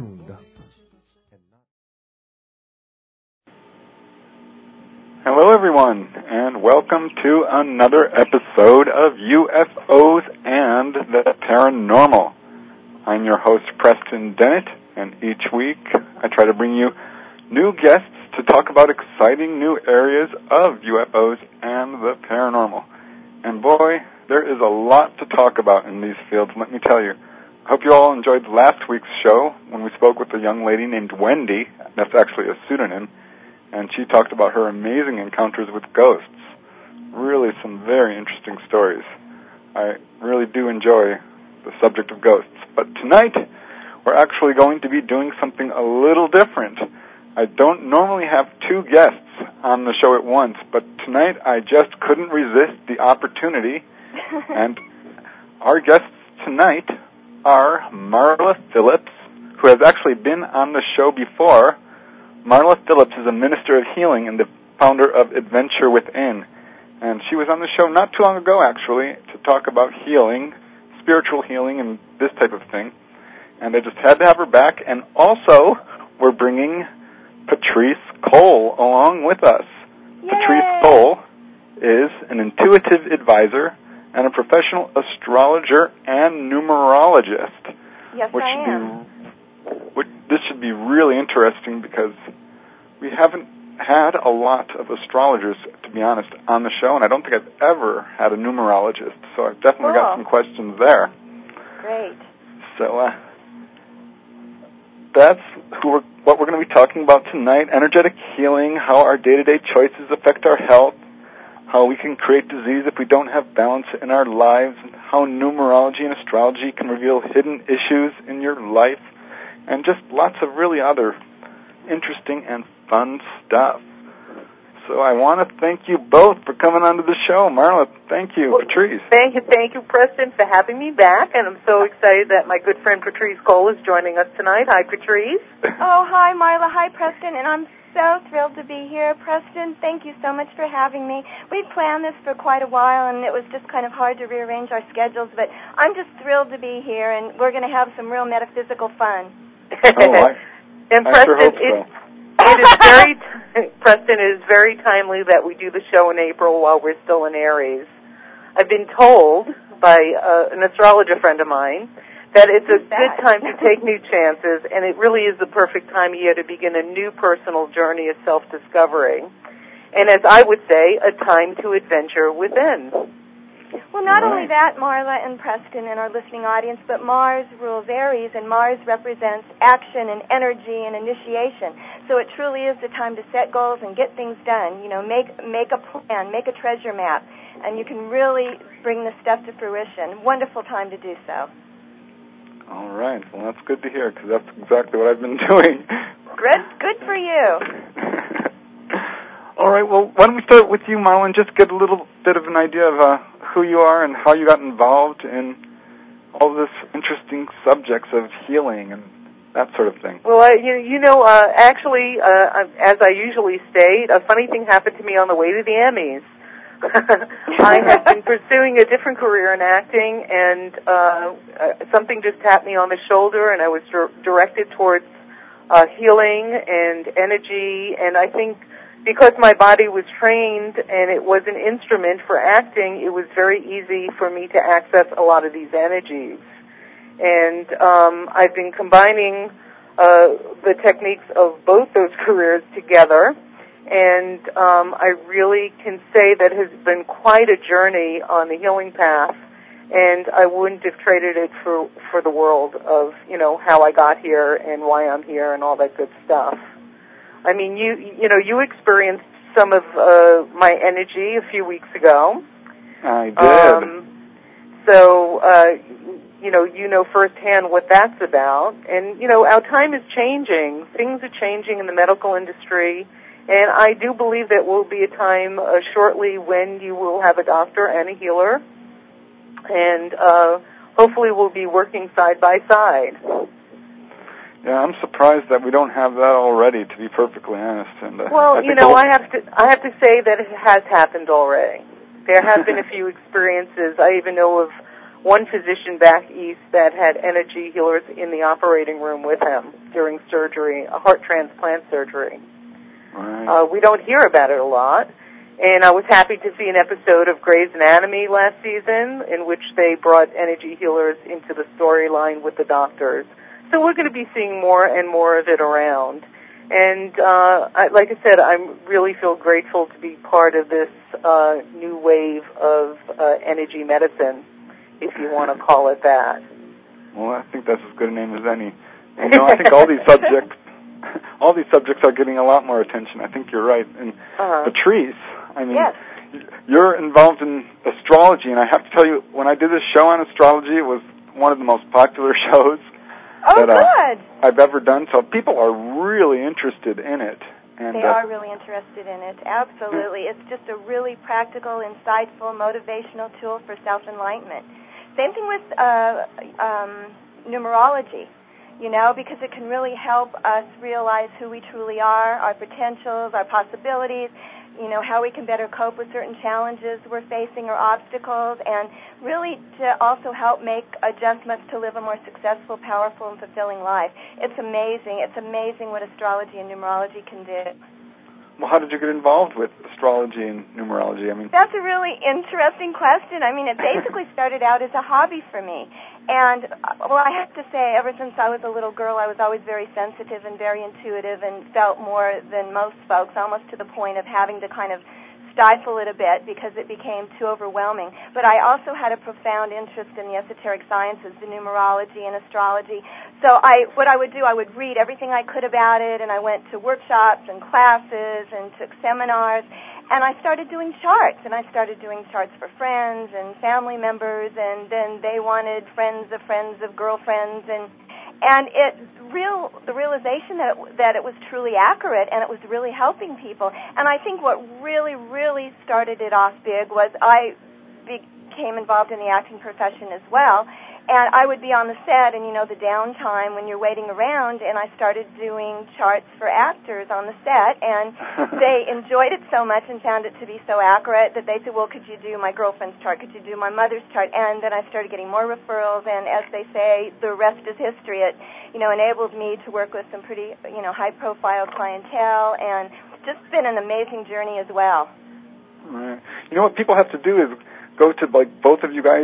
tuned up. Hello, everyone, and welcome to another episode of UFOs and the Paranormal. I'm your host, Preston Dennett, and each week I try to bring you new guests to talk about exciting new areas of UFOs and the paranormal. And boy, there is a lot to talk about in these fields, let me tell you. I hope you all enjoyed last week's show when we spoke with a young lady named Wendy. That's actually a pseudonym. And she talked about her amazing encounters with ghosts. Really some very interesting stories. I really do enjoy the subject of ghosts. But tonight, we're actually going to be doing something a little different. I don't normally have two guests on the show at once, but tonight I just couldn't resist the opportunity. And our guests tonight are Marla Phillips, who has actually been on the show before. Marla Phillips is a minister of healing and the founder of Adventure Within. And she was on the show not too long ago, actually, to talk about healing, spiritual healing, and this type of thing. And I just had to have her back. And also, we're bringing Patrice Cole along with us. Yay! Patrice Cole is an intuitive advisor and a professional astrologer and numerologist. Yes, I am. This should be really interesting because we haven't had a lot of astrologers, to be honest, on the show, and I don't think I've ever had a numerologist, so I've definitely got some questions there. Great. So that's what we're going to be talking about tonight, energetic healing, how our day-to-day choices affect our health, how we can create disease if we don't have balance in our lives, and how numerology and astrology can reveal hidden issues in your life, and just lots of really other interesting and fun stuff. So I want to thank you both for coming onto the show. Marla, thank you. Well, Patrice. Thank you, Preston, for having me back, and I'm so excited that my good friend Patrice Cole is joining us tonight. Hi, Patrice. Oh, hi, Marla. Hi, Preston, and I'm so thrilled to be here. Preston, thank you so much for having me. We planned this for quite a while, and it was just kind of hard to rearrange our schedules, but I'm just thrilled to be here, and we're going to have some real metaphysical fun. And I Preston, sure hope so. it is very, Preston, it is very timely that we do the show in April while we're still in Aries. I've been told by an astrologer friend of mine that it's a good time to take new chances, and it really is the perfect time of year to begin a new personal journey of self-discovery. And as I would say, a time to adventure within. Well, not only that, Marla and Preston and our listening audience, but Mars rules Aries, and Mars represents action and energy and initiation. So it truly is the time to set goals and get things done. You know, make a plan, make a treasure map, and you can really bring this stuff to fruition. Wonderful time to do so. All right. Well, that's good to hear because that's exactly what I've been doing. Good for you. All right. Well, why don't we start with you, Marlon? Just get a little bit of an idea of who you are and how you got involved in all this interesting subjects of healing and that sort of thing. Well, actually, as I usually state, a funny thing happened to me on the way to the Emmys. I had been pursuing a different career in acting, and something just tapped me on the shoulder, and I was directed towards healing and energy, and I think because my body was trained and it was an instrument for acting, it was very easy for me to access a lot of these energies. And I've been combining the techniques of both those careers together, and I really can say that has been quite a journey on the healing path, and I wouldn't have traded it for the world of, how I got here and why I'm here and all that good stuff. I mean, you experienced some of my energy a few weeks ago. I did. You know firsthand what that's about. And, our time is changing. Things are changing in the medical industry. And I do believe that will be a time shortly when you will have a doctor and a healer. And hopefully we'll be working side by side. Yeah, I'm surprised that we don't have that already, to be perfectly honest. And well, I have to say that it has happened already. There have been a few experiences. I even know of one physician back east that had energy healers in the operating room with him during surgery, a heart transplant surgery. Right. We don't hear about it a lot. And I was happy to see an episode of Grey's Anatomy last season in which they brought energy healers into the storyline with the doctors. So we're going to be seeing more and more of it around. And like I said, I really feel grateful to be part of this new wave of energy medicine, if you want to call it that. Well, I think that's as good a name as any. And, I think all these subjects are getting a lot more attention. I think you're right. And Patrice, I mean, yes. You're involved in astrology, and I have to tell you, when I did this show on astrology, it was one of the most popular shows that I've ever done. So people are really interested in it. And, they are really interested in it. Absolutely. It's just a really practical, insightful, motivational tool for self-enlightenment. Same thing with numerology, because it can really help us realize who we truly are, our potentials, our possibilities, how we can better cope with certain challenges we're facing or obstacles, and really to also help make adjustments to live a more successful, powerful, and fulfilling life. It's amazing. It's amazing what astrology and numerology can do. Well, how did you get involved with astrology and numerology? I mean, that's a really interesting question. I mean, it basically started out as a hobby for me. And, I have to say, ever since I was a little girl, I was always very sensitive and very intuitive and felt more than most folks, almost to the point of having to kind of stifle it a bit because it became too overwhelming. But I also had a profound interest in the esoteric sciences, the numerology and astrology. So what I would do, I would read everything I could about it, and I went to workshops and classes and took seminars, and I started doing charts, and I started doing charts for friends and family members, and then they wanted friends of girlfriends, and the realization that it was truly accurate and it was really helping people. And I think what really, really started it off big was I became involved in the acting profession as well. And I would be on the set and, the downtime when you're waiting around, and I started doing charts for actors on the set, and they enjoyed it so much and found it to be so accurate that they said, well, could you do my girlfriend's chart? Could you do my mother's chart? And then I started getting more referrals, and as they say, the rest is history. It, enabled me to work with some pretty, high-profile clientele, and just been an amazing journey as well. Right. What people have to do is go to, both of you guys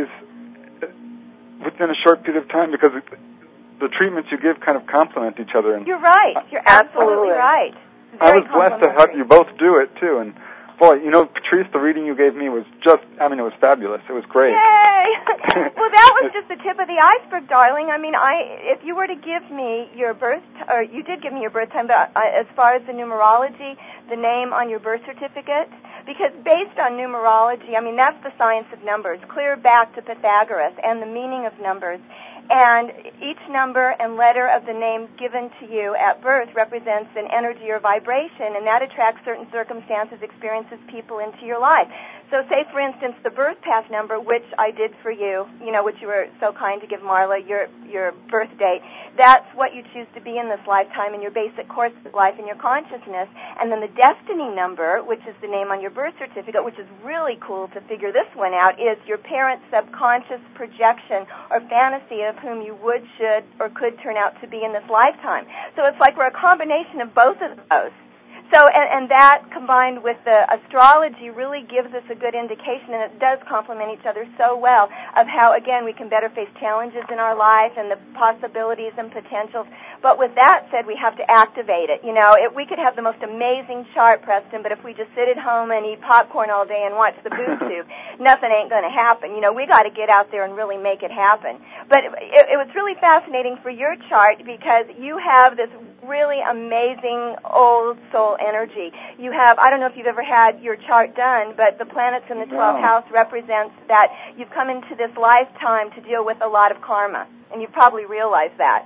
within a short period of time, because the treatments you give kind of complement each other. And you're right. You're absolutely right. I was blessed to have you both do it, too. And, boy, Patrice, the reading you gave me was just, it was fabulous. It was great. Yay! Well, that was just the tip of the iceberg, darling. If you were to give me your birth, or you did give me your birth time, but as far as the numerology, the name on your birth certificate, because based on numerology, that's the science of numbers, clear back to Pythagoras and the meaning of numbers. And each number and letter of the name given to you at birth represents an energy or vibration, and that attracts certain circumstances, experiences, people into your life. So say, for instance, the birth path number, which I did for you, which you were so kind to give Marla, your birth date, that's what you choose to be in this lifetime in your basic course of life and your consciousness. And then the destiny number, which is the name on your birth certificate, which is really cool to figure this one out, is your parents' subconscious projection or fantasy of whom you would, should, or could turn out to be in this lifetime. So it's like we're a combination of both of those. So, and that combined with the astrology really gives us a good indication, and it does complement each other so well, of how, again, we can better face challenges in our life and the possibilities and potentials. But with that said, we have to activate it. We could have the most amazing chart, Preston, but if we just sit at home and eat popcorn all day and watch the boob tube, nothing ain't going to happen. We got to get out there and really make it happen. But it was really fascinating for your chart because you have this really amazing old soul energy. You have, I don't know if you've ever had your chart done, but the planets in the 12th house represents that you've come into this lifetime to deal with a lot of karma, and you probably realize that.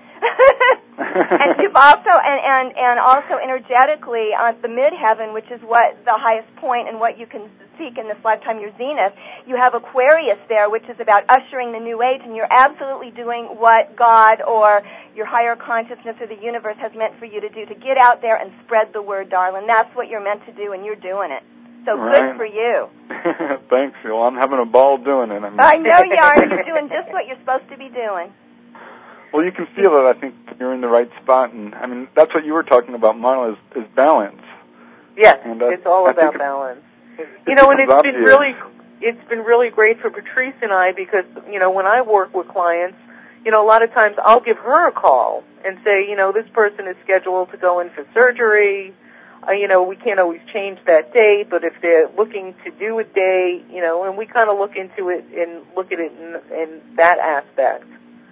And you've also, and also energetically, the midheaven, which is what the highest point and what you can seek in this lifetime, your zenith, you have Aquarius there, which is about ushering the new age, and you're absolutely doing what God or your higher consciousness or the universe has meant for you to do, to get out there and spread the word, darling. That's what you're meant to do, and you're doing it. So good for you. Thanks, Well, I'm having a ball doing it. I know you are. You're doing just what you're supposed to be doing. Well, you can feel it. I think you're in the right spot, and I mean that's what you were talking about, Marla, is balance. Yes, and, it's all about balance. And it's been really great for Patrice and I because when I work with clients, a lot of times I'll give her a call and say, this person is scheduled to go in for surgery. We can't always change that date, but if they're looking to do a day, and we kind of look into it and look at it in that aspect.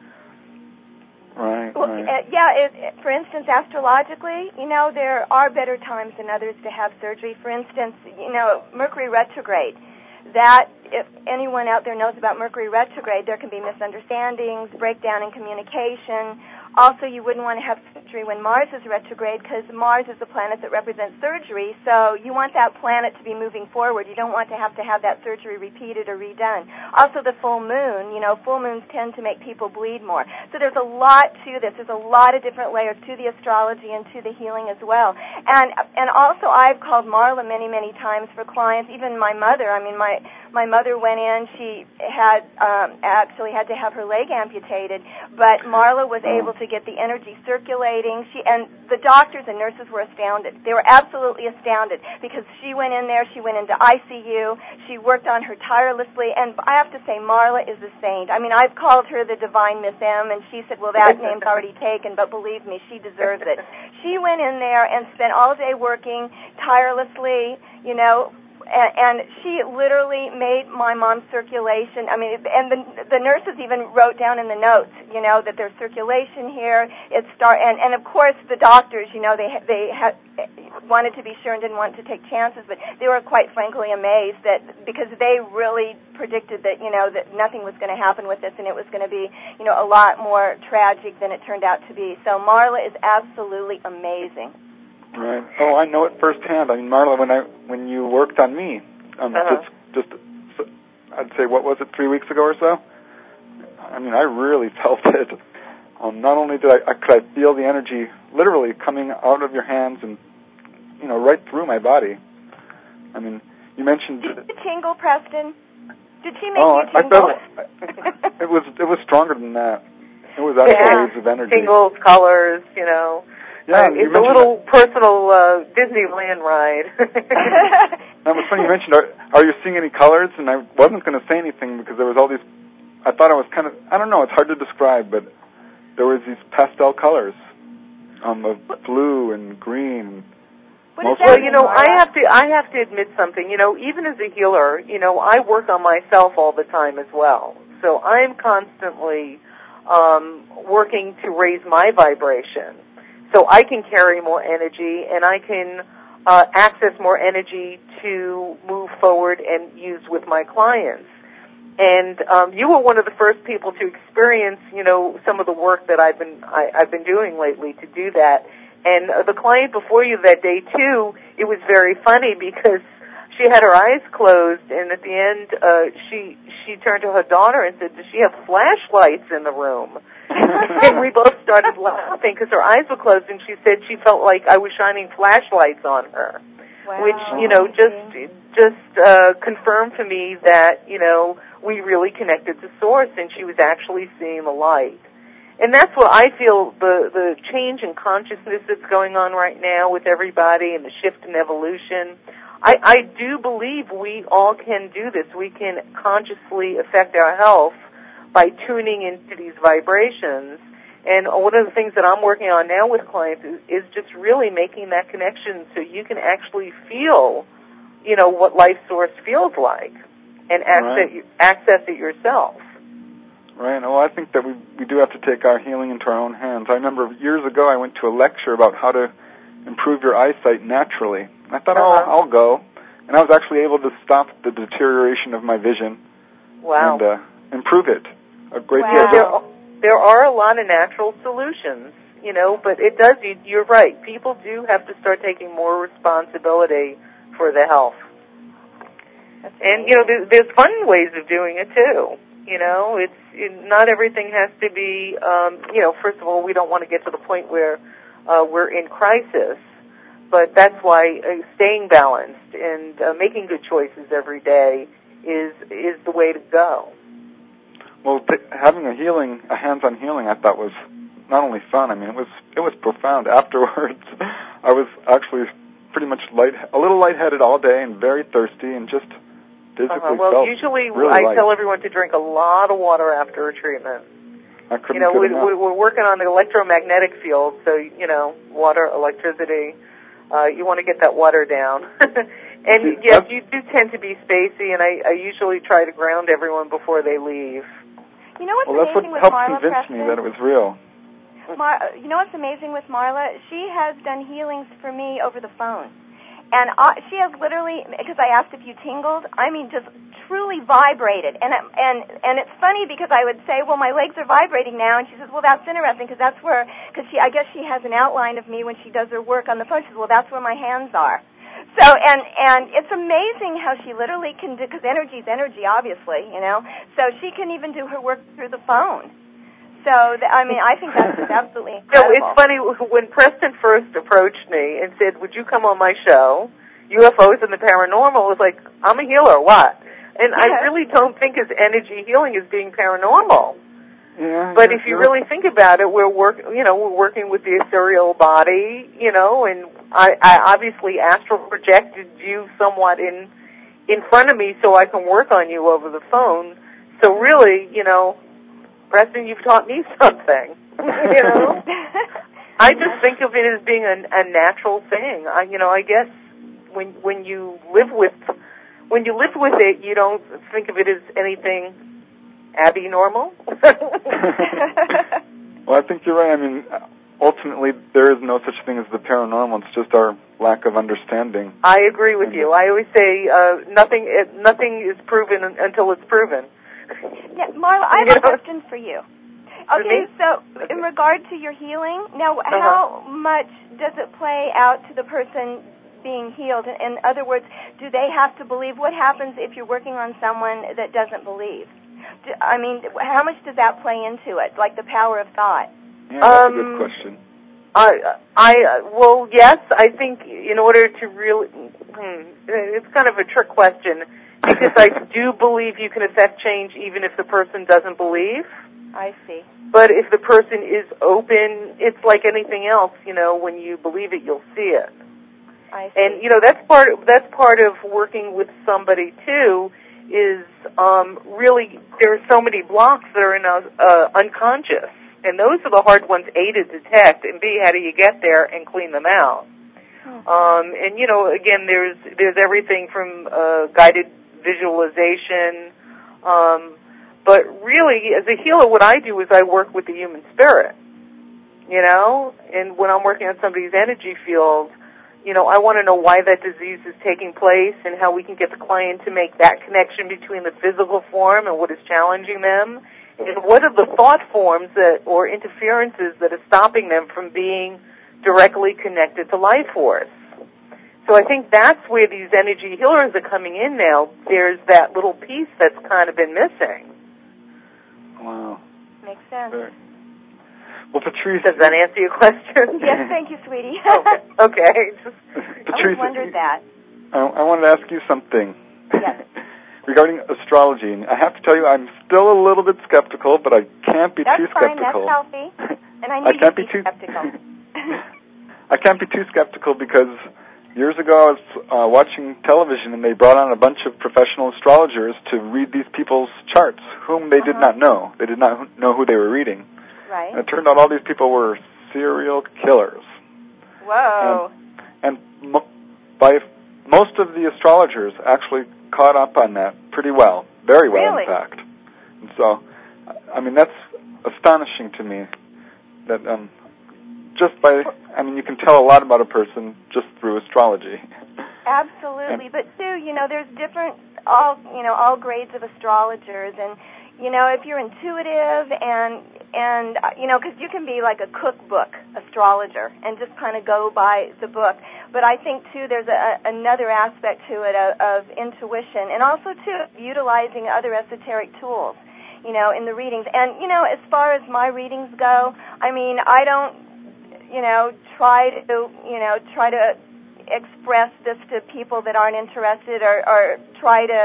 Right. Well, for instance, astrologically, there are better times than others to have surgery. For instance, Mercury retrograde. That, if anyone out there knows about Mercury retrograde, there can be misunderstandings, breakdown in communication. Also, you wouldn't want to have surgery when Mars is retrograde because Mars is the planet that represents surgery, so you want that planet to be moving forward. You don't want to have that surgery repeated or redone. Also, the full moon, full moons tend to make people bleed more. So there's a lot to this. There's a lot of different layers to the astrology and to the healing as well. And also, I've called Marla many, many times for clients, even my mother. I mean, my mother went in. She had actually had to have her leg amputated, but Marla was able to get the energy circulating. And the doctors and nurses were astounded. They were absolutely astounded because she went in there. She went into ICU. She worked on her tirelessly, and I have to say, Marla is a saint. I mean, I've called her the Divine Miss M, and she said, well, that name's already taken, but believe me, she deserves it. She went in there and spent all day working tirelessly, and she literally made my mom's circulation. I mean, and the nurses even wrote down in the notes, that there's circulation here. And of course the doctors, they had wanted to be sure and didn't want to take chances, but they were quite frankly amazed because they really predicted that that nothing was going to happen with this, and it was going to be a lot more tragic than it turned out to be. So Marla is absolutely amazing. Right. Oh, I know it firsthand. I mean, Marla, when you worked on me, just I'd say, what was it, 3 weeks ago or so? I mean, I really felt it. Not only could I feel the energy literally coming out of your hands and right through my body. I mean, you mentioned. Did you tingle, Preston? Did she make you tingle? I felt it was stronger than that. It was actually waves of energy. Tingles, colors, Yeah, it's a little personal Disneyland ride. That was funny you mentioned, are you seeing any colors? And I wasn't going to say anything because there was all these, I thought it was kind of, I don't know, it's hard to describe, but there was these pastel colors of blue and green. Well, I have to admit something. Even as a healer, I work on myself all the time as well. So I'm constantly working to raise my vibration, so I can carry more energy and I can access more energy to move forward and use with my clients. And you were one of the first people to experience, some of the work that I've been doing lately to do that. And the client before you that day too, it was very funny because she had her eyes closed, and at the end, she turned to her daughter and said, "Does she have flashlights in the room?" And we both started laughing because her eyes were closed, and she said she felt like I was shining flashlights on her, wow. which just confirmed to me that we really connected to Source, and she was actually seeing the light. And that's what I feel the change in consciousness that's going on right now with everybody and the shift in evolution. I do believe we all can do this. We can consciously affect our health by tuning into these vibrations. And one of the things that I'm working on now with clients is just really making that connection so you can actually feel, what life source feels like and access it yourself. Right. Well, I think that we do have to take our healing into our own hands. I remember years ago I went to a lecture about how to improve your eyesight naturally. And I thought, I'll go. And I was actually able to stop the deterioration of my vision. Wow. And improve it a great deal. There are a lot of natural solutions, but it does, you're right. People do have to start taking more responsibility for their health. And, there's fun ways of doing it, too. Not everything has to be, first of all, we don't want to get to the point where we're in crisis. but that's why staying balanced and making good choices every day is the way to go. Well, having a hands-on healing, I thought was not only fun. I mean, it was profound. Afterwards, I was actually pretty much a little lightheaded all day and very thirsty and just physically well, usually really I light. tell everyone to drink a lot of water after a treatment. I couldn't get enough. We're working on the electromagnetic field, so, water, electricity, you want to get that water down. And, yes, you do tend to be spacey, and I usually try to ground everyone before they leave. You know what's That's amazing what with helped Marla, convince Preston? me that it was real. You know what's amazing with Marla? She has done healings for me over the phone. And she has literally, because I asked if you tingled, I mean just truly vibrated. And it's funny because I would say, well, my legs are vibrating now. And she says, well, that's interesting because I guess she has an outline of me when she does her work on the phone. She says, well, that's where my hands are. So, and it's amazing how she literally can do, because energy is energy, obviously, So she can even do her work through the phone. So, I think that's just absolutely incredible. It's funny, when Preston first approached me and said, would you come on my show, UFOs and the Paranormal, I was like, I'm a healer, what? And I really don't think of energy healing as being paranormal. Yeah, but if you really think about it, we're working with the ethereal body, and I obviously astral projected you somewhat in front of me so I can work on you over the phone. So really, Preston, you've taught me something. I just think of it as being a natural thing. I guess when you live with it, you don't think of it as anything abnormal. Well, I think you're right. I mean, ultimately, there is no such thing as the paranormal. It's just our lack of understanding. I agree with you. I always say nothing is proven until it's proven. Yeah, Marla, I have a question for you. Okay, so in regard to your healing, now how much does it play out to the person being healed? In other words, do they have to believe? What happens if you're working on someone that doesn't believe? How much does that play into it, like the power of thought? Yeah, that's a good question. Well, yes, I think in order to really, it's kind of a trick question, because I do believe you can affect change even if the person doesn't believe. I see. But if the person is open, it's like anything else, when you believe it, you'll see it. I see. And, that's part of working with somebody, too, is really there are so many blocks that are in unconscious. And those are the hard ones, A, to detect, and B, how do you get there and clean them out? And, again, there's everything from guided visualization. But really, as a healer, what I do is I work with the human spirit, and when I'm working on somebody's energy field, I want to know why that disease is taking place and how we can get the client to make that connection between the physical form and what is challenging them, and what are the thought forms or interferences that are stopping them from being directly connected to life force. So I think that's where these energy healers are coming in now. There's that little piece that's kind of been missing. Wow. Makes sense. Sure. Well, Patrice... Does that answer your question? Yes, thank you, sweetie. Okay. Patrice, I always wondered that. I wanted to ask you something. Yes. Regarding astrology. And I have to tell you, I'm still a little bit skeptical, but I can't be too skeptical. That's fine. That's healthy. And I need to be skeptical. I can't be too skeptical because years ago I was watching television and they brought on a bunch of professional astrologers to read these people's charts, whom they did not know. They did not know who they were reading. Right. And it turned out all these people were serial killers. Whoa. And most of the astrologers actually caught up on that pretty well, very well, really? In fact. And so, that's astonishing to me that you can tell a lot about a person just through astrology. Absolutely, but too, there's all grades of astrologers, and if you're intuitive and because you can be like a cookbook astrologer and just kind of go by the book. But I think, too, there's another aspect to it of intuition and also, too, utilizing other esoteric tools, in the readings. And, as far as my readings go, I don't, try to express this to people that aren't interested or try to,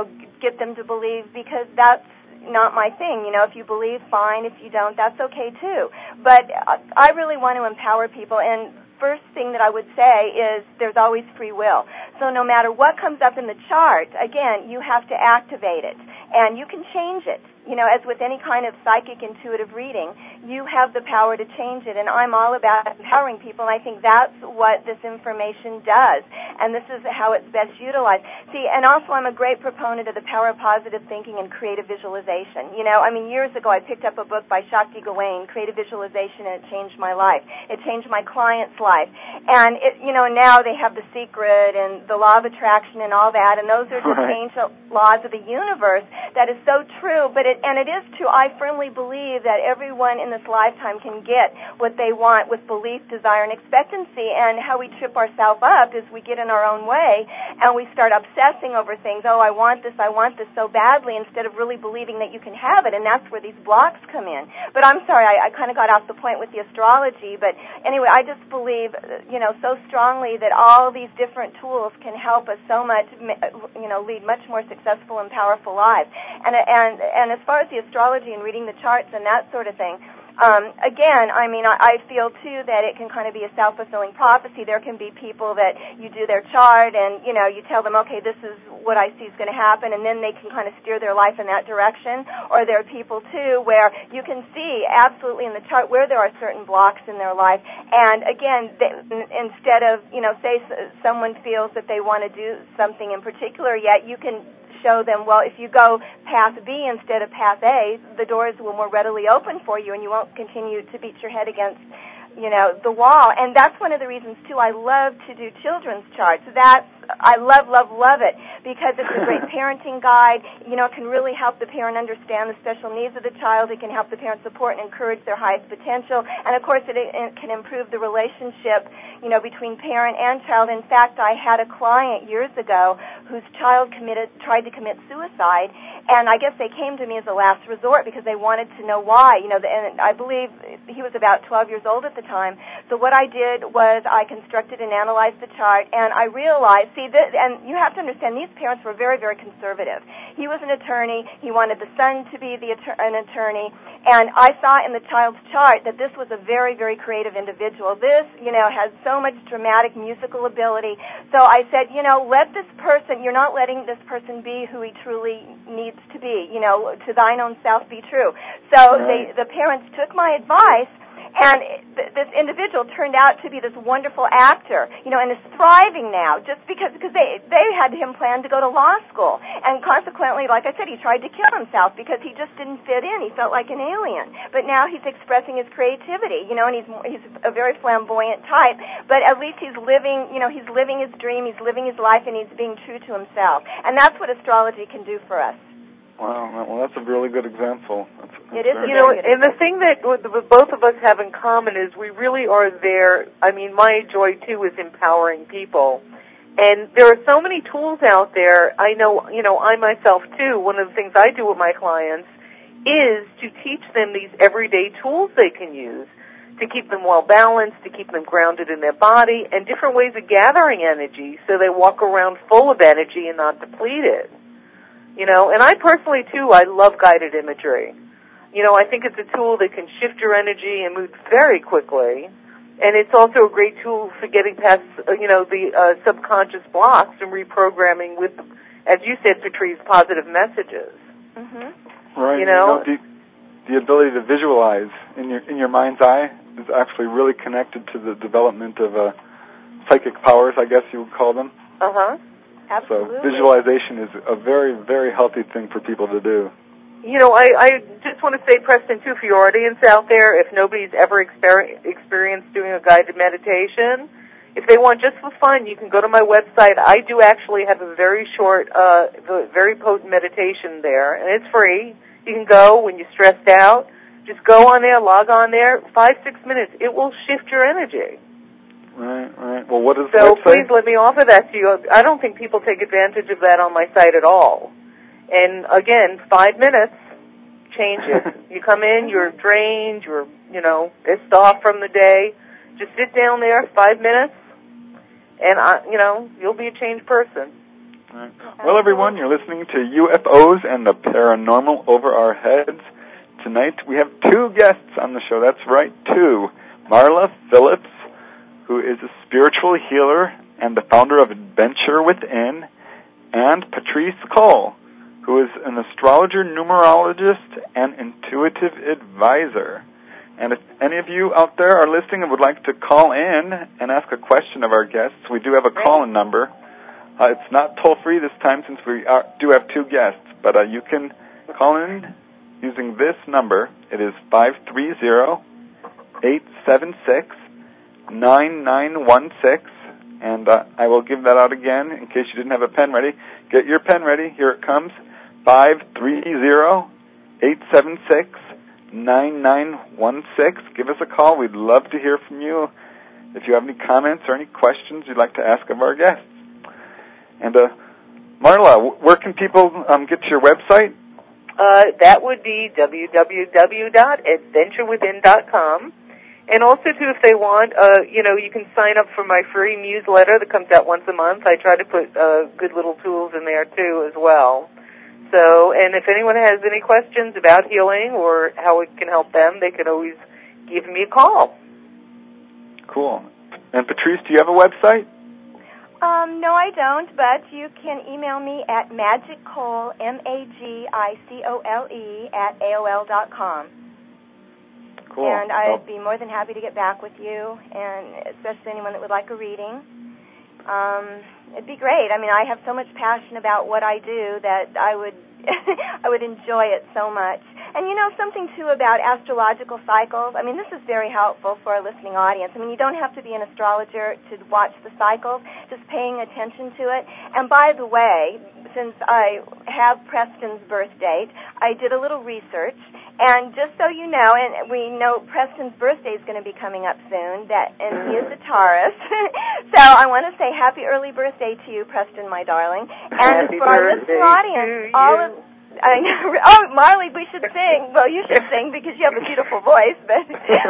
get them to believe, because that's not my thing. If you believe, fine. If you don't, that's okay too. But I really want to empower people, and first thing that I would say is there's always free will. So no matter what comes up in the chart, again, you have to activate it, and you can change it. As with any kind of psychic intuitive reading, you have the power to change it, and I'm all about empowering people, and I think that's what this information does, and this is how it's best utilized. See, and also I'm a great proponent of the power of positive thinking and creative visualization. Years ago I picked up a book by Shakti Gawain, Creative Visualization, and it changed my life. It changed my client's life. And, now they have The Secret and the Law of Attraction and all that, and those are just ancient laws of the universe. That is so true, but it is true. I firmly believe that everyone in this lifetime can get what they want with belief, desire, and expectancy, and how we trip ourselves up is we get in our own way and we start obsessing over things. Oh, I want this so badly, instead of really believing that you can have it, and that's where these blocks come in. But I'm sorry, I kind of got off the point with the astrology, but anyway, I just believe, so strongly that all these different tools can help us so much, lead much more successful and powerful lives. And as far as the astrology and reading the charts and that sort of thing, again, I feel, too, that it can kind of be a self-fulfilling prophecy. There can be people that you do their chart and, you tell them, okay, this is what I see is going to happen, and then they can kind of steer their life in that direction. Or there are people, too, where you can see absolutely in the chart where there are certain blocks in their life. And, again, instead of, say someone feels that they want to do something in particular, yet you can show them, well, if you go path B instead of path A, the doors will more readily open for you, and you won't continue to beat your head against, the wall. And that's one of the reasons, too, I love to do children's charts. I love it, because it's a great parenting guide. It can really help the parent understand the special needs of the child. It can help the parent support and encourage their highest potential. And, of course, it can improve the relationship, between parent and child. In fact, I had a client years ago whose child tried to commit suicide, and I guess they came to me as a last resort because they wanted to know why. And I believe he was about 12 years old at the time. So what I did was I constructed and analyzed the chart, and I realized, and you have to understand, these parents were very, very conservative. He was an attorney. He wanted the son to be an attorney. And I saw in the child's chart that this was a very, very creative individual. This, has so much dramatic musical ability. So I said, let this person, you're not letting this person be who he truly needs to be. To thine own self be true. So the parents took my advice, and this individual turned out to be this wonderful actor, and is thriving now just because they had him planned to go to law school. And consequently, like I said, he tried to kill himself because he just didn't fit in. He felt like an alien. But now he's expressing his creativity, and he's a very flamboyant type. But at least he's living, he's living his dream, he's living his life, and he's being true to himself. And that's what astrology can do for us. Wow, well, that's a really good example. It is, and the thing that both of us have in common is we really are there. My joy, too, is empowering people. And there are so many tools out there. I know, I myself, too, one of the things I do with my clients is to teach them these everyday tools they can use to keep them well-balanced, to keep them grounded in their body, and different ways of gathering energy so they walk around full of energy and not depleted. And I personally, too, I love guided imagery. I think it's a tool that can shift your energy and move very quickly. And it's also a great tool for getting past, the subconscious blocks and reprogramming with, as you said, Patrice, positive messages. Mm-hmm. Right. The ability to visualize in your mind's eye is actually really connected to the development of psychic powers, I guess you would call them. Uh-huh. Absolutely. So visualization is a very, very healthy thing for people to do. I just want to say, Preston, too, for your audience out there, if nobody's ever experienced doing a guided meditation, if they want just for fun, you can go to my website. I do actually have a very short, very potent meditation there, and it's free. You can go when you're stressed out. Just go on there, log on there, 5-6 minutes. It will shift your energy. Right. Well, what is so the website? Please let me offer that to you. I don't think people take advantage of that on my site at all. And again, 5 minutes changes. You come in, you're drained, you're, pissed off from the day. Just sit down there, 5 minutes, and you'll be a changed person. All right. Well, everyone, you're listening to UFOs and the Paranormal Over Our Heads. Tonight we have two guests on the show. That's right, two. Marla Phillips, who is a spiritual healer and the founder of Adventure Within, and Patrice Cole, who is an astrologer, numerologist, and intuitive advisor. And if any of you out there are listening and would like to call in and ask a question of our guests, we do have a call-in number. It's not toll-free this time since we do have two guests, but you can call in using this number. It is 530-876-9916, and I will give that out again in case you didn't have a pen ready. Get your pen ready. Here it comes. 530-876-9916. Give us a call. We'd love to hear from you if you have any comments or any questions you'd like to ask of our guests. And Marla, where can people get to your website? That would be www.adventurewithin.com. And also, too, if they want, you can sign up for my free newsletter that comes out once a month. I try to put good little tools in there, too, as well. So, and if anyone has any questions about healing or how it can help them, they can always give me a call. Cool. And Patrice, do you have a website? No, I don't, but you can email me at magiccole, MAGICOLE, @AOL.com. Cool. And I'd be more than happy to get back with you, and especially anyone that would like a reading. It'd be great. I mean, I have so much passion about what I do that I would I would enjoy it so much. And something, too, about astrological cycles. I mean, this is very helpful for our listening audience. I mean, you don't have to be an astrologer to watch the cycles, just paying attention to it. And by the way, since I have Preston's birth date, I did a little research. And just so you know, and we know Preston's birthday is going to be coming up soon, and he is a Taurus. So I want to say happy early birthday to you, Preston, my darling. And happy for our listening audience, I know. Oh, Marley, we should sing. Well, you should sing because you have a beautiful voice. But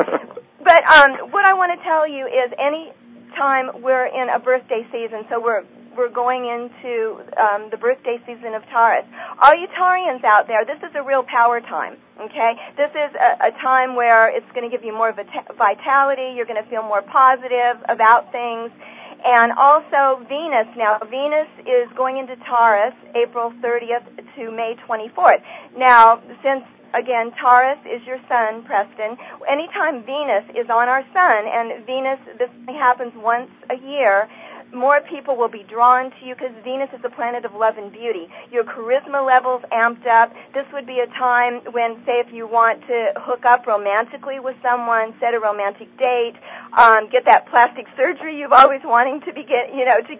what I want to tell you is any time we're in a birthday season, so we're going into the birthday season of Taurus. All you Taurians out there, this is a real power time, okay? This is a time where it's going to give you more vitality. You're going to feel more positive about things. And also Venus. Now, Venus is going into Taurus April 30th to May 24th. Now, since, again, Taurus is your sun, Preston, anytime Venus is on our sun, and Venus, this happens once a year, more people will be drawn to you because Venus is a planet of love and beauty. Your charisma level's amped up. This would be a time when, say, if you want to hook up romantically with someone, set a romantic date, get that plastic surgery you've always wanting to get,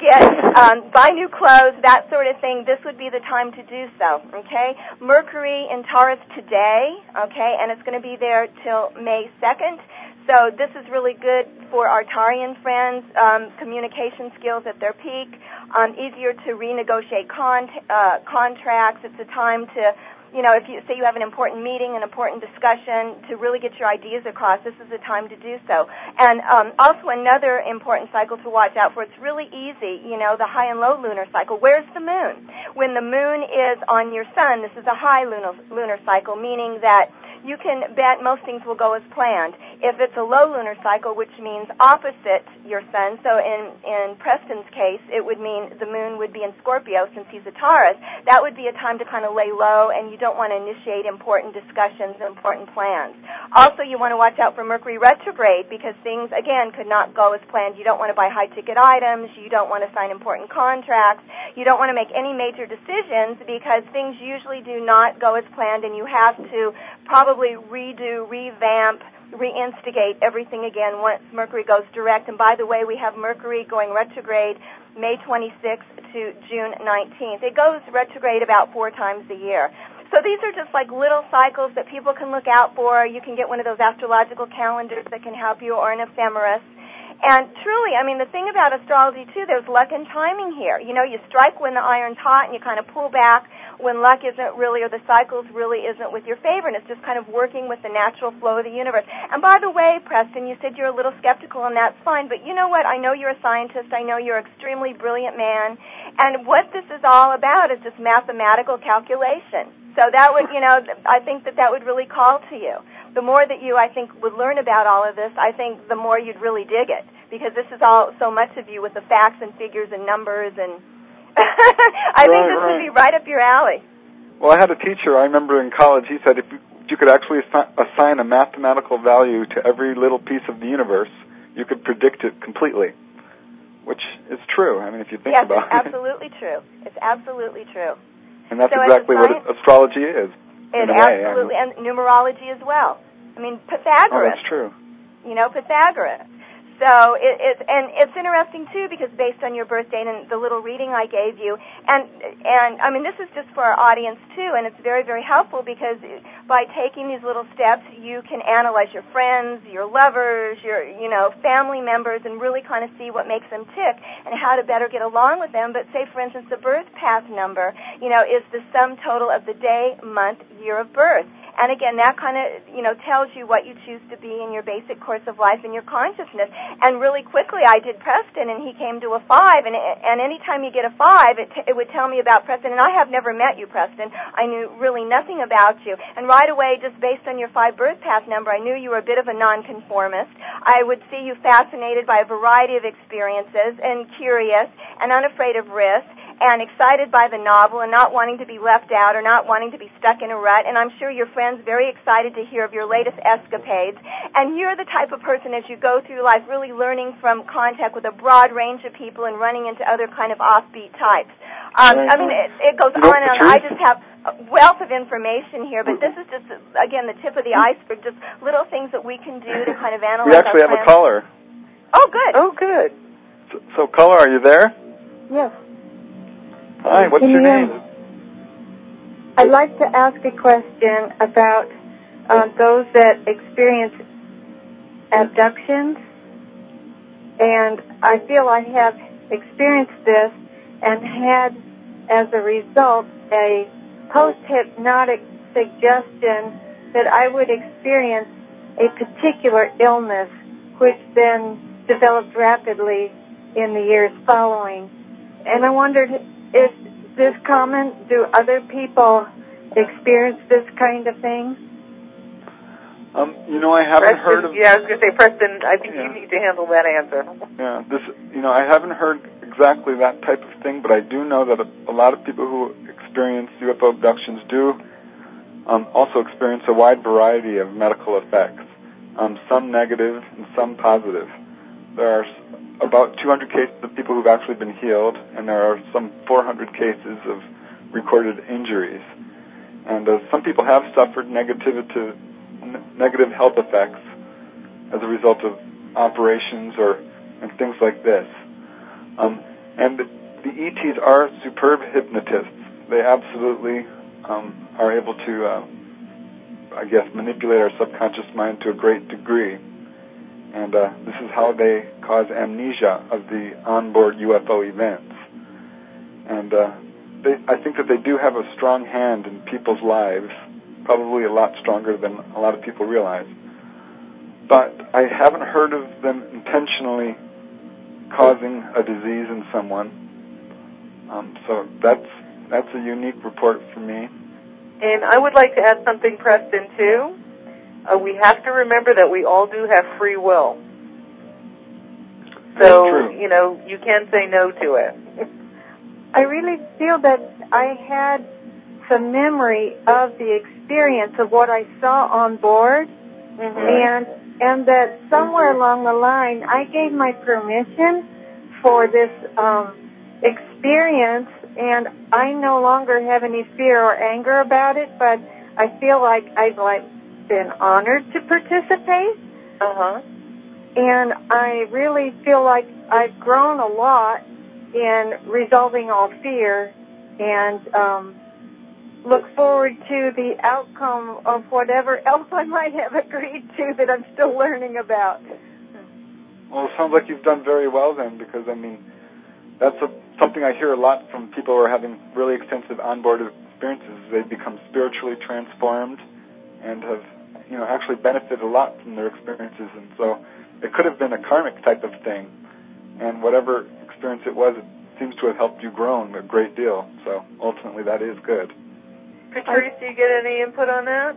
buy new clothes, that sort of thing. This would be the time to do so. Okay, Mercury in Taurus today. Okay, and it's going to be there till May 2nd. So this is really good for our Taurian friends, communication skills at their peak, easier to renegotiate contracts. It's a time to, if you say you have an important meeting, an important discussion, to really get your ideas across, this is the time to do so. And also another important cycle to watch out for, it's really easy, the high and low lunar cycle. Where's the moon? When the moon is on your sun, this is a high lunar cycle, meaning that you can bet most things will go as planned. If it's a low lunar cycle, which means opposite your sun, so in Preston's case, it would mean the moon would be in Scorpio since he's a Taurus, that would be a time to kind of lay low, and you don't want to initiate important discussions, important plans. Also, you want to watch out for Mercury retrograde because things, again, could not go as planned. You don't want to buy high-ticket items. You don't want to sign important contracts. You don't want to make any major decisions because things usually do not go as planned, and you have to probably redo, revamp, reinstigate everything again once Mercury goes direct. And by the way, we have Mercury going retrograde May 26th to June 19th. It goes retrograde about 4 times a year. So these are just like little cycles that people can look out for. You can get one of those astrological calendars that can help you, or an ephemeris. And truly, I mean, the thing about astrology, too, there's luck and timing here. You know, you strike when the iron's hot and you kind of pull back when luck isn't really, or the cycles really isn't with your favor, and it's just kind of working with the natural flow of the universe. And by the way, Preston, you said you're a little skeptical, and that's fine, but you know what? I know you're a scientist. I know you're an extremely brilliant man, and what this is all about is just mathematical calculation. So that would, you know, I think that would really call to you. The more that you, I think, would learn about all of this, I think the more you'd really dig it, because this is all so much of you with the facts and figures and numbers, and I think this would be right up your alley. Well, I had a teacher, I remember in college, he said if you could actually assign a mathematical value to every little piece of the universe, you could predict it completely, which is true. I mean, if you think about it. Yes, it's absolutely true. It's absolutely true. And that's exactly what astrology is. It absolutely, and numerology as well. I mean, Pythagoras. Oh, that's true. You know, Pythagoras. So it's interesting too, because based on your birth date and the little reading I gave you, and I mean, this is just for our audience too, and it's very, very helpful, because by taking these little steps, you can analyze your friends, your lovers, your, you know, family members, and really kind of see what makes them tick and how to better get along with them. But say, for instance, the birth path number, you know, is the sum total of the day, month, year of birth. And again, that kind of, you know, tells you what you choose to be in your basic course of life and your consciousness. And really quickly, I did Preston, and he came to a 5. And any time you get a 5, it would tell me about Preston. And I have never met you, Preston. I knew really nothing about you. And right away, just based on your 5 birth path number, I knew you were a bit of a nonconformist. I would see you fascinated by a variety of experiences, and curious, and unafraid of risk, and excited by the novel, and not wanting to be left out or not wanting to be stuck in a rut. And I'm sure your friends very excited to hear of your latest escapades. And you're the type of person, as you go through life, really learning from contact with a broad range of people and running into other kind of offbeat types. I mean, it goes on and on. I just have a wealth of information here, but this is just, again, the tip of the iceberg, just little things that we can do to kind of analyze. We actually have a caller. Oh, good. Oh, good. So caller, are you there? Yes. Hi, what's your name? I'd like to ask a question about those that experience abductions, and I feel I have experienced this and had, as a result, a post-hypnotic suggestion that I would experience a particular illness, which then developed rapidly in the years following. And I wondered, is this common? Do other people experience this kind of thing? You know, I haven't heard of... Yeah, I was going to say, Preston, I think you need to handle that answer. Yeah, you know, I haven't heard exactly that type of thing, but I do know that a lot of people who experience UFO abductions do also experience a wide variety of medical effects, some negative and some positive. There are about 200 cases of people who've actually been healed, and there are some 400 cases of recorded injuries. And some people have suffered negative health effects as a result of operations and things like this. And the ETs are superb hypnotists. They absolutely are able to, I guess, manipulate our subconscious mind to a great degree. And this is how they cause amnesia of the onboard UFO events. And I think that they do have a strong hand in people's lives, probably a lot stronger than a lot of people realize. But I haven't heard of them intentionally causing a disease in someone. So that's a unique report for me. And I would like to add something, Preston, too. We have to remember that we all do have free will. So, you know, you can say no to it. I really feel that I had some memory of the experience of what I saw on board, and that somewhere along the line I gave my permission for this experience, and I no longer have any fear or anger about it, but I feel like I've been honored to participate. And I really feel like I've grown a lot in resolving all fear, and look forward to the outcome of whatever else I might have agreed to that I'm still learning about. Well, it sounds like you've done very well then, because, I mean, that's something I hear a lot from people who are having really extensive onboard experiences. They become spiritually transformed and have, actually benefited a lot from their experiences. And so it could have been a karmic type of thing. And whatever experience it was, it seems to have helped you grow a great deal. So ultimately that is good. Patrice, do you get any input on that?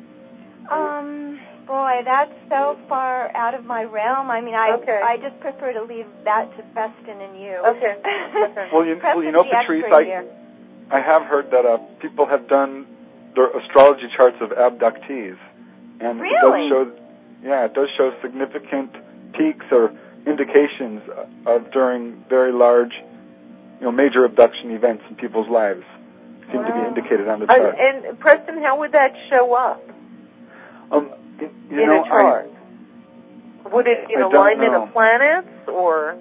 Boy, that's so far out of my realm. I mean, I just prefer to leave that to Preston and you. Okay. Well, Patrice, I have heard that people have done their astrology charts of abductees. And really? It does show significant peaks or indications of during very large, major abduction events in people's lives seem to be indicated on the chart. And Preston, how would that show up in a chart? Would it be an alignment of planets, or?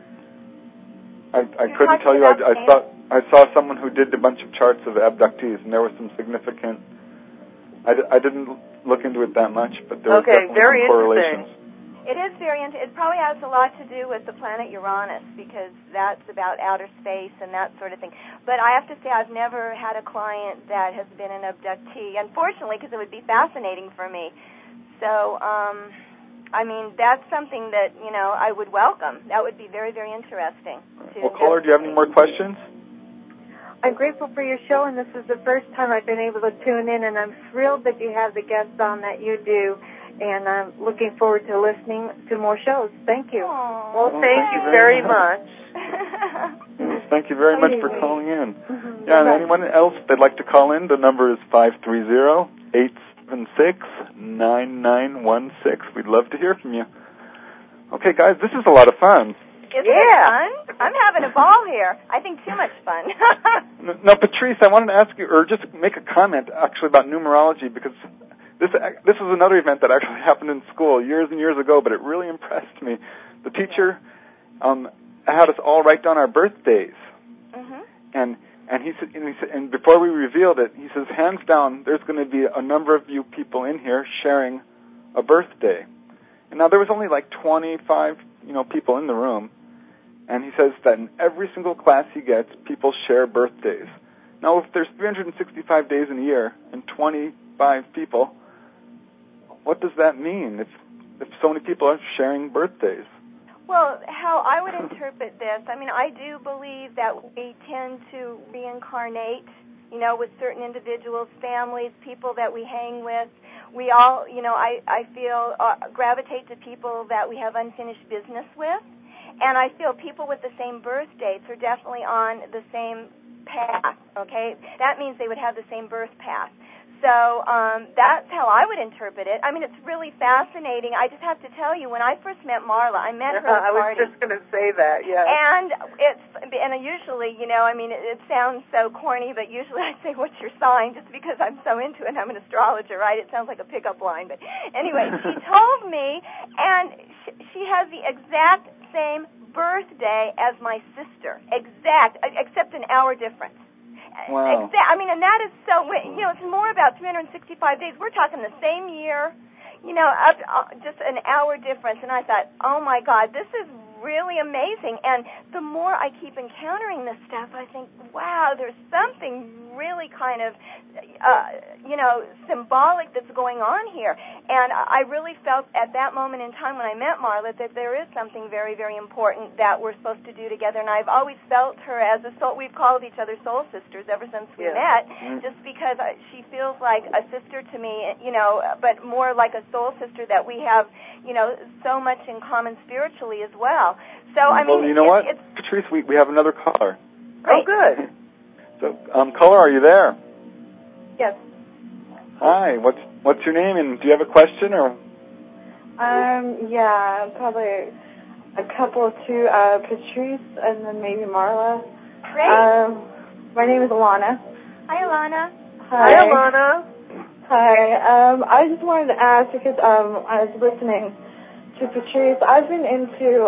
I couldn't tell you. I saw someone who did a bunch of charts of abductees, and there was some significant. I didn't look into it that much, but there was definitely some correlations. It is very interesting. It probably has a lot to do with the planet Uranus, because that's about outer space and that sort of thing. But I have to say, I've never had a client that has been an abductee, unfortunately, because it would be fascinating for me. So, I mean, that's something that, I would welcome. That would be very, very interesting. Well, caller, do you have any more questions? I'm grateful for your show, and this is the first time I've been able to tune in, and I'm thrilled that you have the guests on that you do. And I'm looking forward to listening to more shows. Thank you. Aww. Well, thank you very much. Thank you very much for calling in. Mm-hmm. Yeah, and anyone else that'd like to call in, the number is 530-876-9916. We'd love to hear from you. Okay, guys, this is a lot of fun. Isn't it fun? I'm having a ball here. I think too much fun. Now, Patrice, I wanted to ask you, or just make a comment, actually, about numerology, because this is another event that actually happened in school years and years ago, but it really impressed me. The teacher had us all write down our birthdays, and he said, and before we revealed it, he says, hands down, there's going to be a number of you people in here sharing a birthday. And now there was only like 25, people in the room, and he says that in every single class he gets, people share birthdays. Now, if there's 365 days in a year and 25 people, what does that mean if so many people are sharing birthdays? Well, how I would interpret this, I mean, I do believe that we tend to reincarnate, with certain individuals, families, people that we hang with. We all, I feel gravitate to people that we have unfinished business with. And I feel people with the same birth dates are definitely on the same path, okay? That means they would have the same birth path. So that's how I would interpret it. I mean, it's really fascinating. I just have to tell you, when I first met Marla, I met her at a party. I was just going to say that, yeah. And usually, it sounds so corny, but usually I say, what's your sign? Just because I'm so into it and I'm an astrologer, right? It sounds like a pickup line. But anyway, she told me, and she has the exact same birthday as my sister. Except an hour difference. Wow. And that is so, it's more about 365 days. We're talking the same year, up just an hour difference. And I thought, oh, my God, this is really amazing. And the more I keep encountering this stuff, I think, wow, there's something really kind of, symbolic that's going on here. And I really felt at that moment in time when I met Marla that there is something very, very important that we're supposed to do together. And I've always felt her as a soul. We've called each other soul sisters ever since we met, just because she feels like a sister to me, but more like a soul sister that we have, so much in common spiritually as well. So, well, you know what, Patrice, we have another caller. Great. Oh, good. So, caller, are you there? Yes. Hi. What's your name, and do you have a question or? Yeah, probably a couple or two. Patrice, and then maybe Marla. Great. My name is Alana. Hi, Alana. Hi. Hi, Alana. Hi. I just wanted to ask because I was listening to Patrice. I've been into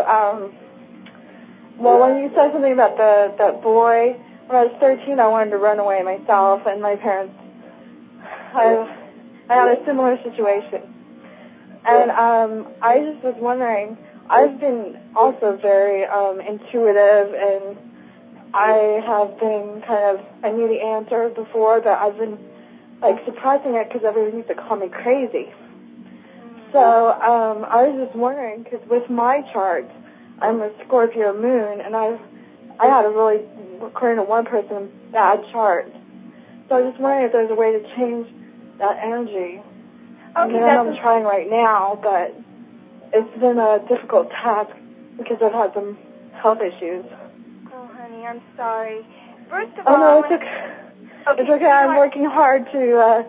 when you said something about that boy. When I was 13, I wanted to run away myself, and my parents. I had a similar situation, and I just was wondering, I've been also very intuitive, and I have been I knew the answer before, but I've been suppressing it because everyone used to call me crazy. So I was just wondering, because with my chart, I'm a Scorpio moon, and I had a really, according to one person, bad chart. So I was just wondering if there's a way to change that energy. Okay, I'm trying right now, but it's been a difficult task because I've had some health issues. Oh, honey, I'm sorry. First of all... Oh, no, it's okay. It's okay. I'm working hard to,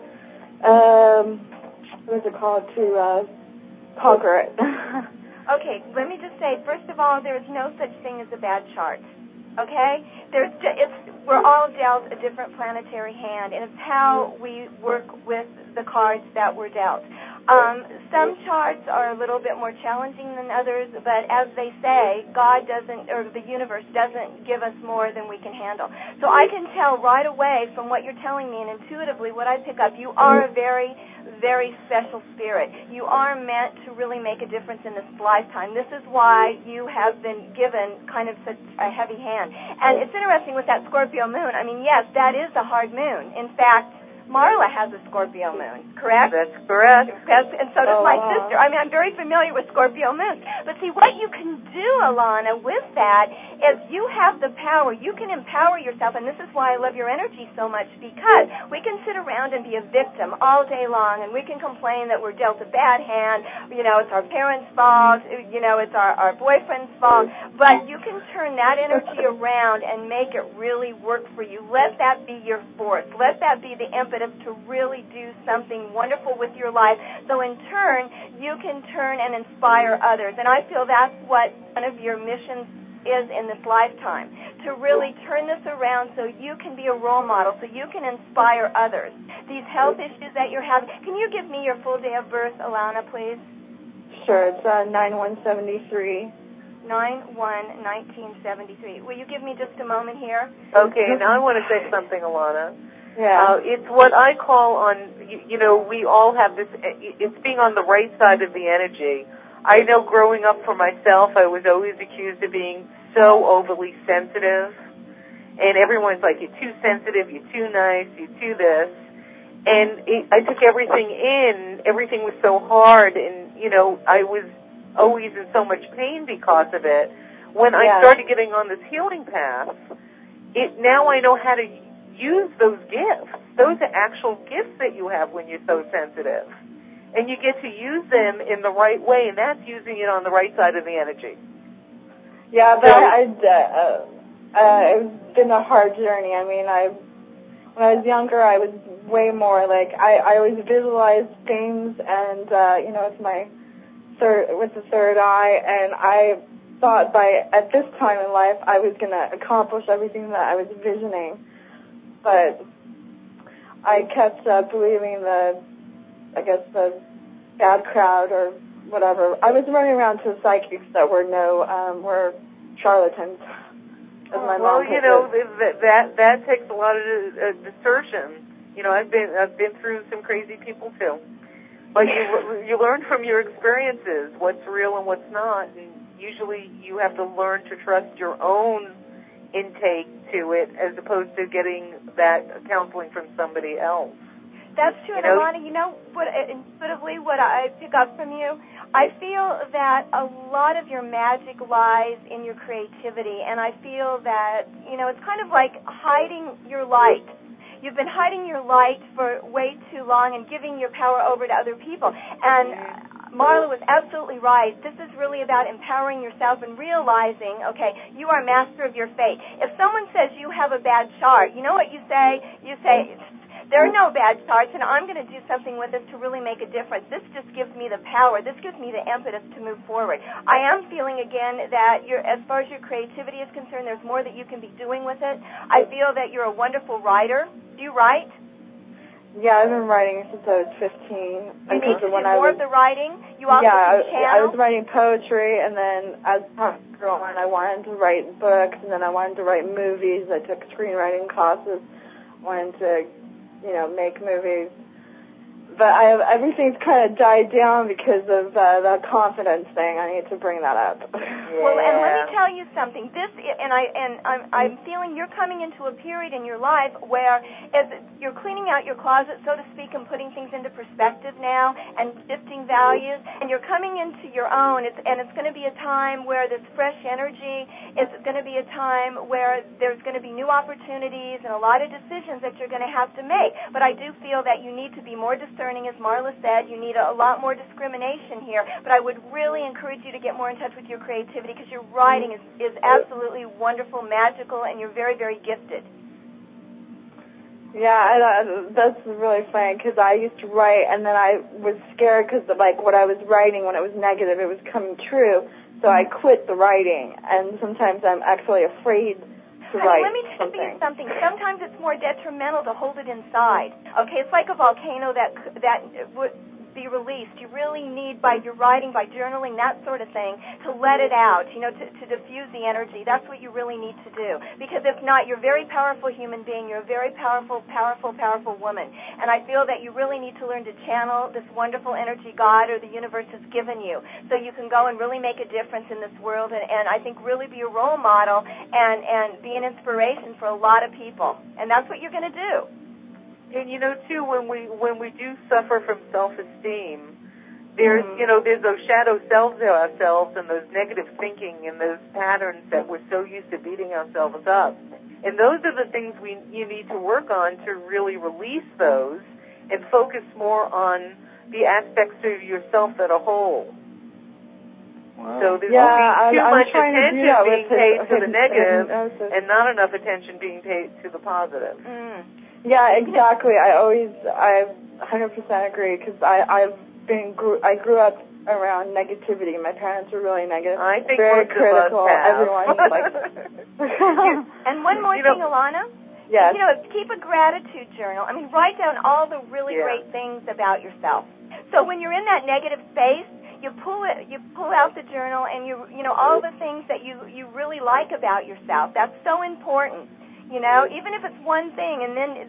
what is it called, to conquer it. Okay, let me just say, first of all, there's no such thing as a bad chart. Okay? We're all dealt a different planetary hand, and it's how we work with the cards that we're dealt. Some charts are a little bit more challenging than others, but as they say, God doesn't, or the universe doesn't give us more than we can handle. So I can tell right away from what you're telling me and intuitively what I pick up, you are a very, very special spirit. You are meant to really make a difference in this lifetime. This is why you have been given kind of such a heavy hand. And it's interesting with that Scorpio moon. I mean, yes, that is a hard moon. In fact, Marla has a Scorpio moon, correct? That's correct. And so does my sister. I mean, I'm very familiar with Scorpio moons. But see, what you can do, Alana, with that is you have the power. You can empower yourself, and this is why I love your energy so much, because we can sit around and be a victim all day long, and we can complain that we're dealt a bad hand. You know, it's our parents' fault. You know, it's our boyfriend's fault. But you can turn that energy around and make it really work for you. Let that be your force. Let that be the impetus to really do something wonderful with your life. So in turn, you can turn and inspire others. And I feel that's what one of your missions is in this lifetime, to really turn this around so you can be a role model, so you can inspire others. These health issues that you're having, can you give me your full day of birth, Alana, please? Sure, it's 9/1/73. 9/1/1973. Will you give me just a moment here? Okay, now I want to say something, Alana. Yeah. It's what I call we all have this, it's being on the right side of the energy. I know growing up for myself, I was always accused of being so overly sensitive. And everyone's like, you're too sensitive, you're too nice, you're too this. And I took everything in. Everything was so hard, and, I was always in so much pain because of it. When I started getting on this healing path, now I know how to use those gifts. Those are actual gifts that you have when you're so sensitive. And you get to use them in the right way, and that's using it on the right side of the energy. Yeah, but it's been a hard journey. I mean, when I was younger, I was way more I always visualized things, and it's with the third eye, and I thought at this time in life I was going to accomplish everything that I was visioning. But I kept believing the bad crowd or whatever. I was running around to psychics that were were charlatans. That takes a lot of discernment. I've been through some crazy people too. But you learn from your experiences what's real and what's not, and usually you have to learn to trust your own intake to it as opposed to getting that counseling from somebody else. That's true. And Alana, intuitively what I pick up from you, I feel that a lot of your magic lies in your creativity, and I feel that, it's kind of like hiding your light. You've been hiding your light for way too long and giving your power over to other people. And Marla was absolutely right. This is really about empowering yourself and realizing, okay, you are master of your fate. If someone says you have a bad chart, you know what you say? You say, there are no bad charts, and I'm going to do something with this to really make a difference. This just gives me the power. This gives me the impetus to move forward. I am feeling, again, that as far as your creativity is concerned, there's more that you can be doing with it. I feel that you're a wonderful writer. Do you write? Yeah, I've been writing since I was 15. You need to do more of the writing? You also can channel? I was writing poetry, and then as time grew on, I wanted to write books, and then I wanted to write movies. I took screenwriting classes, wanted to make movies. but everything's kind of died down because of the confidence thing. I need to bring that up. Yeah. Well, and let me tell you something. I'm feeling you're coming into a period in your life where you're cleaning out your closet, so to speak, and putting things into perspective now and shifting values. And you're coming into your own. It's going to be a time where there's fresh energy. It's going to be a time where there's going to be new opportunities and a lot of decisions that you're going to have to make. But I do feel that you need to be more discerning, as Marla said. You need a lot more discrimination here. But I would really encourage you to get more in touch with your creativity, because your writing is absolutely wonderful, magical, and you're very, very gifted. Yeah, that's really funny, because I used to write, and then I was scared because, like, what I was writing, when it was negative, it was coming true, so I quit the writing, and sometimes I'm actually afraid to write let me tell you something. Sometimes it's more detrimental to hold it inside. Okay, it's like a volcano that would be released. You really need, by your writing, by journaling, that sort of thing, to let it out, to diffuse the energy. That's what you really need to do. Because if not, you're a very powerful human being. You're a very powerful, powerful, powerful woman. And I feel that you really need to learn to channel this wonderful energy God or the universe has given you, so you can go and really make a difference in this world, and I think really be a role model and be an inspiration for a lot of people. And that's what you're going to do. And too, when we do suffer from self-esteem, there's there's those shadow selves of ourselves and those negative thinking and those patterns that we're so used to beating ourselves up. And those are the things you need to work on to really release those and focus more on the aspects of yourself as a whole. Wow. So there's too much attention being paid to the negative and not enough attention being paid to the positive. Mm. Yeah, exactly. I 100% agree, because I grew up around negativity. My parents were really negative. I think very most critical. of us have. Everyone like. And one more thing, Alana. Yes. Keep a gratitude journal. I mean, write down all the really great things about yourself. So when you're in that negative space, you pull out the journal, and all the things that you really like about yourself. That's so important. Even if it's one thing,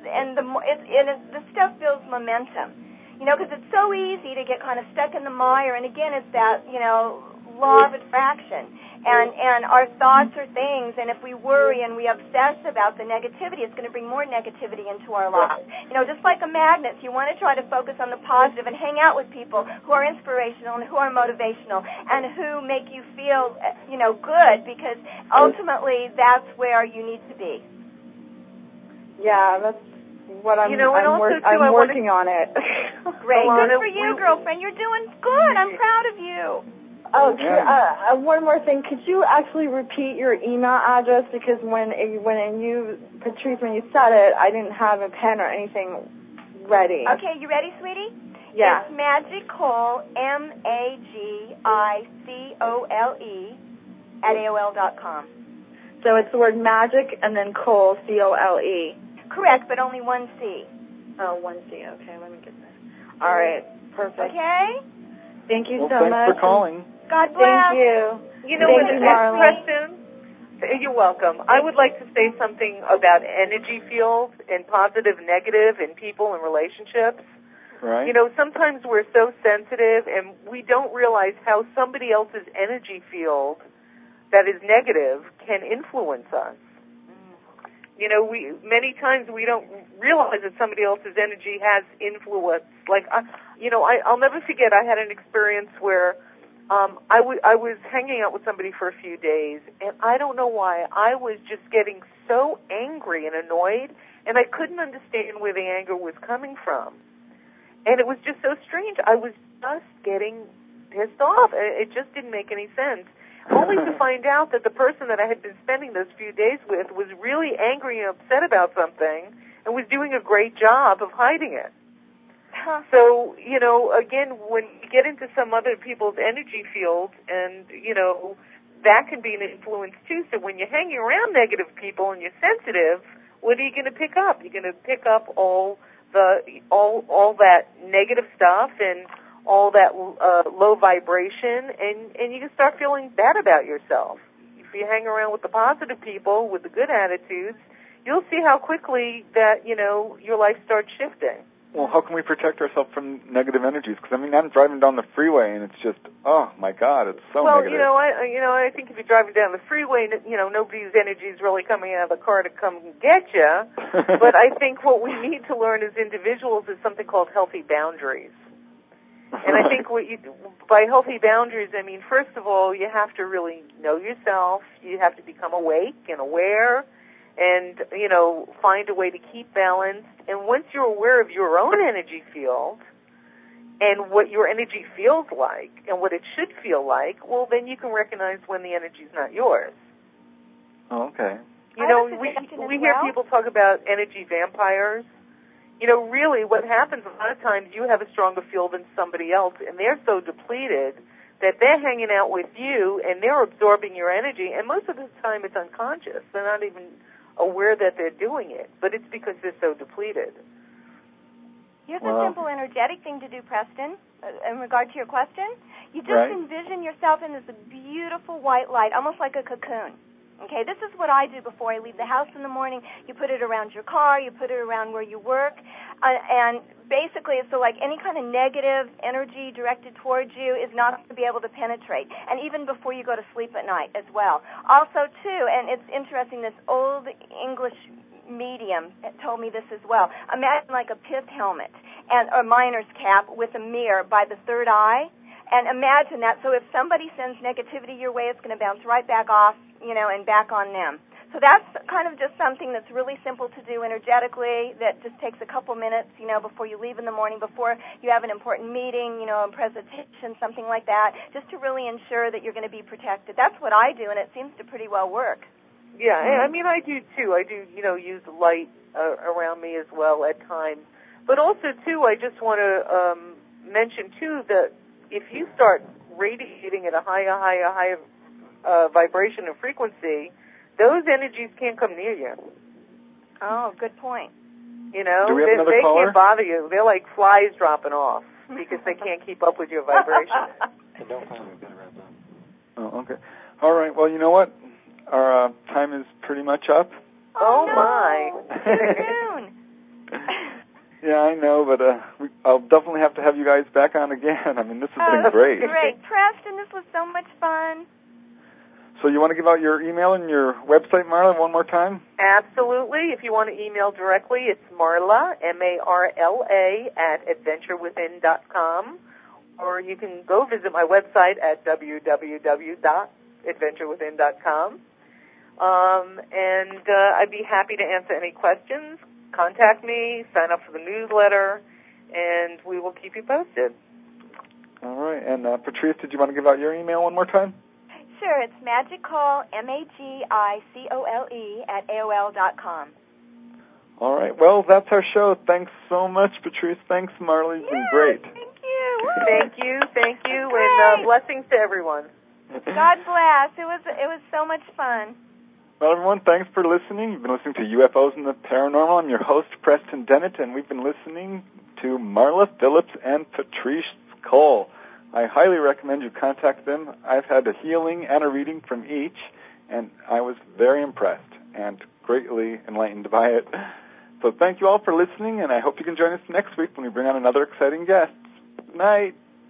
the stuff builds momentum. Because it's so easy to get kind of stuck in the mire, and again, it's that law of attraction, and our thoughts are things, and if we worry and we obsess about the negativity, it's going to bring more negativity into our lives. Just like a magnet, you want to try to focus on the positive and hang out with people who are inspirational and who are motivational and who make you feel good, because ultimately that's where you need to be. Yeah, that's what I'm working on it. Great. Good for you, girlfriend. You're doing good. I'm proud of you. Oh, one more thing. Could you actually repeat your email address? Because when you said it, I didn't have a pen or anything ready. Okay, you ready, sweetie? Yeah. It's Magicole, MAGICOLE, @AOL.com. So it's the word magic and then Cole, COLE. Correct, but only one C. Oh, one C. Okay, let me get that. All right, perfect. Okay. Thank you so thanks much. Thanks for calling. God bless. Thank you. Preston, you're welcome. I would like to say something about energy fields and positive, negative in people and relationships. Right. Sometimes we're so sensitive and we don't realize how somebody else's energy field that is negative can influence us. Many times we don't realize that somebody else's energy has influence. Like, I'll never forget, I had an experience where I was hanging out with somebody for a few days, and I don't know why, I was just getting so angry and annoyed, and I couldn't understand where the anger was coming from. And it was just so strange. I was just getting pissed off. It just didn't make any sense. Only to find out that the person that I had been spending those few days with was really angry and upset about something and was doing a great job of hiding it. So, again, when you get into some other people's energy field, and, that can be an influence too. So when you're hanging around negative people and you're sensitive, what are you going to pick up? You're going to pick up all that negative stuff and all that low vibration, and you can start feeling bad about yourself. If you hang around with the positive people, with the good attitudes, you'll see how quickly that, your life starts shifting. Well, how can we protect ourselves from negative energies? Because, I mean, I'm driving down the freeway, and it's just, oh, my God, it's so negative. Well, I think if you're driving down the freeway, nobody's energy is really coming out of the car to come get you. But I think what we need to learn as individuals is something called healthy boundaries. And I think by healthy boundaries, I mean, first of all, you have to really know yourself. You have to become awake and aware and, find a way to keep balanced. And once you're aware of your own energy field and what your energy feels like and what it should feel like, well, then you can recognize when the energy's not yours. Oh, okay. We hear people talk about energy vampires. Really what happens a lot of times, you have a stronger field than somebody else, and they're so depleted that they're hanging out with you, and they're absorbing your energy, and most of the time it's unconscious. They're not even aware that they're doing it, but it's because they're so depleted. Here's a simple energetic thing to do, Preston, in regard to your question. You just envision yourself in this beautiful white light, almost like a cocoon. Okay, this is what I do before I leave the house in the morning. You put it around your car, you put it around where you work, and basically it's so like any kind of negative energy directed towards you is not going to be able to penetrate, and even before you go to sleep at night as well. Also, too, and it's interesting, this old English medium told me this as well. Imagine like a pith helmet and a miner's cap with a mirror by the third eye, and imagine that. So if somebody sends negativity your way, it's going to bounce right back off, and back on them. So that's kind of just something that's really simple to do energetically, that just takes a couple minutes, before you leave in the morning, before you have an important meeting, a presentation, something like that, just to really ensure that you're going to be protected. That's what I do, and it seems to pretty well work. Yeah, I mean, I do, too. I do, use light around me as well at times. But also, too, I just want to mention, too, that if you start radiating at a higher vibration and frequency, those energies can't come near you. Oh, good point. Do we have another they caller? Can't bother you. They're like flies dropping off because they can't keep up with your vibration. Oh, okay. All right. Well, you know what? Our time is pretty much up. Oh my! Too soon. Yeah, I know, but I'll definitely have to have you guys back on again. I mean, this has been great. Great. Preston, this was so much fun. So you want to give out your email and your website, Marla, one more time? Absolutely. If you want to email directly, it's Marla, M-A-R-L-A, @adventurewithin.com. Or you can go visit my website at www.adventurewithin.com. And I'd be happy to answer any questions. Contact me, sign up for the newsletter, and we will keep you posted. All right. And Patrice, did you want to give out your email one more time? Sure. It's magicole, MAGICOLE, @AOL.com. All right. Well, that's our show. Thanks so much, Patrice. Thanks, Marla. You've been great. Thank you. Thank you, and blessings to everyone. God bless. It was so much fun. Well, everyone, thanks for listening. You've been listening to UFOs and the Paranormal. I'm your host, Preston Dennett, and we've been listening to Marla Phillips and Patrice Cole. I highly recommend you contact them. I've had a healing and a reading from each, and I was very impressed and greatly enlightened by it. So thank you all for listening, and I hope you can join us next week when we bring on another exciting guest. Good night.